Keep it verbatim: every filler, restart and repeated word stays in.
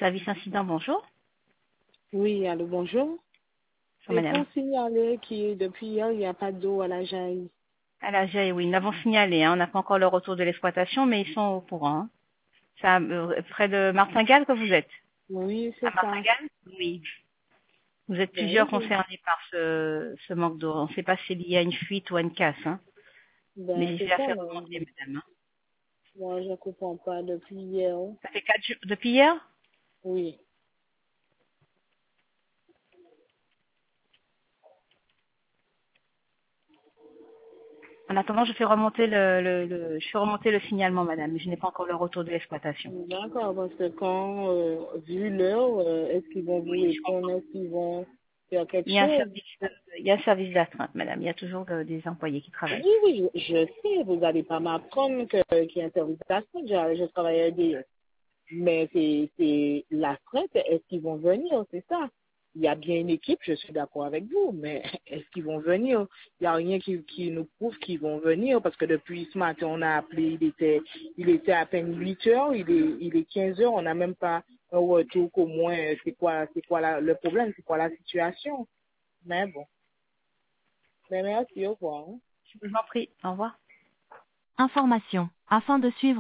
Service incident, bonjour. Oui, allô, bonjour. Bonjour, C'est madame. pour signaler que depuis hier, il n'y a pas d'eau à la jaille. À la G A I, oui, nous l'avons signalé. Hein. On n'a pas encore le retour de l'exploitation, mais ils sont au courant. Hein. C'est à, euh, près de Martingale que vous êtes. Oui, À c'est ça. Martingale? Oui. Vous êtes Ben, plusieurs oui, concernés par ce, ce manque d'eau. On ne sait pas si c'est lié à une fuite ou à une casse. Hein. Mais ben c'est c'est à ça, faire moi. remonter, madame. Hein. Moi, je ne comprends pas depuis hier. Ça fait quatre jours. Depuis hier? Oui. En attendant, je fais remonter le, le, le- je fais remonter le signalement, madame, mais je n'ai pas encore le retour de l'exploitation. D'accord, parce que quand, euh, vu l'heure, euh, est-ce qu'ils vont vous Oui, je répondre? comprends. Est-ce qu'ils vont faire quelque Il y a un chose? service, de- il y a un service d'astreinte, madame. Il y a toujours euh, des employés qui travaillent. Oui, oui, je, je sais, vous n'allez pas m'apprendre que- qu'il y a un service d'astreinte. Je, je travaille à E D F. Mais c'est c'est la fête, est-ce qu'ils vont venir, c'est ça. Il y a bien une équipe, je suis d'accord avec vous, mais est-ce qu'ils vont venir? Il n'y a rien qui, qui nous prouve qu'ils vont venir, parce que depuis ce matin, on a appelé, il était, il était à peine huit heures, il est, il est quinze heures, on n'a même pas un retour qu'au moins, euh, c'est quoi, c'est quoi la- le problème, c'est quoi la situation. Mais bon. Mais merci, au revoir. Hein. Je vous en prie. Au revoir. Information. Afin de suivre